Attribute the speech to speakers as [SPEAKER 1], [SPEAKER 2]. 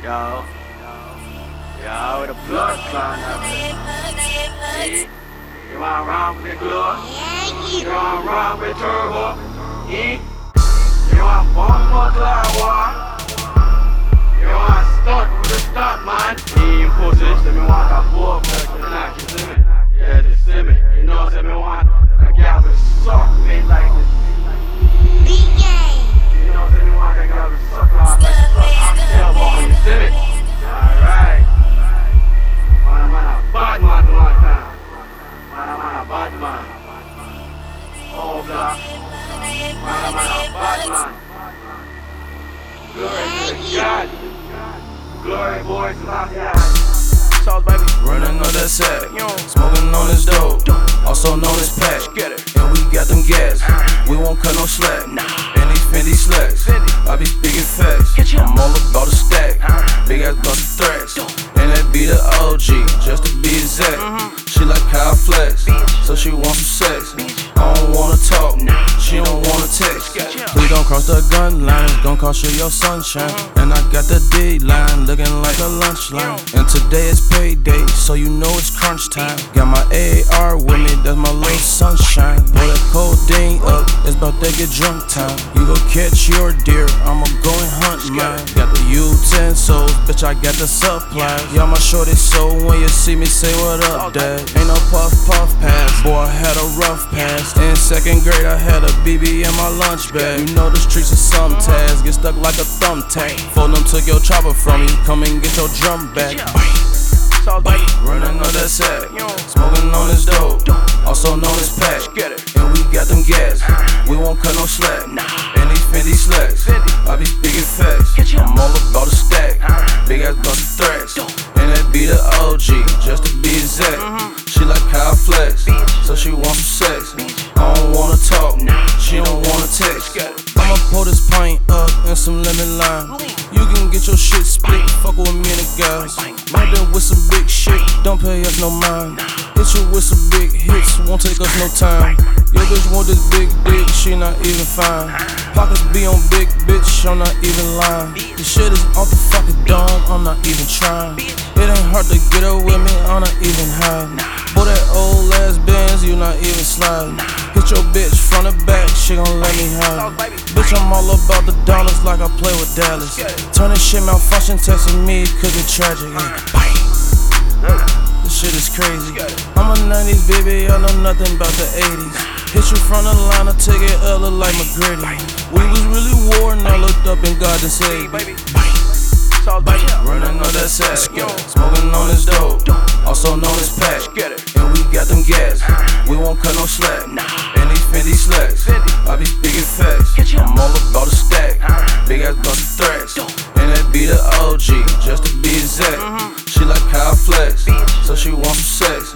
[SPEAKER 1] Yo, yo, with a blood clot up there. You want wrong with the glue? You want wrong with turbo? You want bomb more cloud war? You want stunt with the stunt, man? He imposes, let me want a book, like you see me? Yeah, just see me. You know, say me want a girl with suck me like this. You know, say me want a girl with suck like this. You see me? Alright. Man, a bad man one time. Man, a bad man. Oh, black. Man, a bad man. Glory to God. Glory, boys, love ya. Sauce, baby.
[SPEAKER 2] Running on that sack, smoking on this dope, also known as pack. And we got them gas, we won't cut no slack. And these Fendi slacks, I be speaking facts. I'm all about a stack, big ass bunch of threats. And that be the OG, just to be exact. She like how I flex, so she want some sex. I don't wanna talk, she don't wanna text. Please don't cross the gun line, it's gon' cost you your sunshine. And I got the D-line, looking like a lunch line. And today is payday, so you know it's crunch time. Got my AR with me, that's my little sunshine. Pour that codeine up, it's about to get drunk time. You go catch your deer, I'ma go and hunt mine. Got the utensils, bitch, I got the supplies. Y'all my shorty, so when you see me, say what up, dad. Ain't no puff pass, boy, I had a rough pass. In second grade, I had a BB in my lunch bag. You know the streets are some tags, get stuck like a thumbtack. Fold them took your chopper from me, come and get your drum back. Running on that sack, smoking on this dope, also known as pack. And we got them gas, we won't cut no slack. And these Fendi slacks, I be speaking facts. I'm all about a stack, big ass bunch of threats. And that be the OG, just to be exact. She like how I flex, so she want some sex. I don't wanna talk, she don't wanna text. I'ma pour this pint up and some lemon lime. You can get your shit split, fuck with me and the guys. Murder with some big shit, don't pay us no mind. Hit you with some big hits, won't take us no time. Your bitch want this big dick, she not even fine. Pockets be on big bitch, I'm not even lying. This shit is off the fucking dome, I'm not even trying. It ain't hard to get her with me, I'm not even high. Boy, that old ass Benz, you not even sliding. Hit your bitch from the back, she gon' let me hide. Bitch, I'm all about the dollars like I play with Dallas. Turn this shit malfunction, texting me, could get tragic. This shit is crazy. I'm a 90s baby, I know nothing about the 80s. Hit you from the line, I take it up, look like McGrady. We was really warring, I looked up and God to save me. Running on that sack, smoking on this dope, also known as pack. And we got them gas, we won't cut no slack. And these Fendi slacks, I be speaking facts. I'm all about a stack, big ass bunch of threats. And that be the OG, just to be exact. She like how I flex, so she want some sex.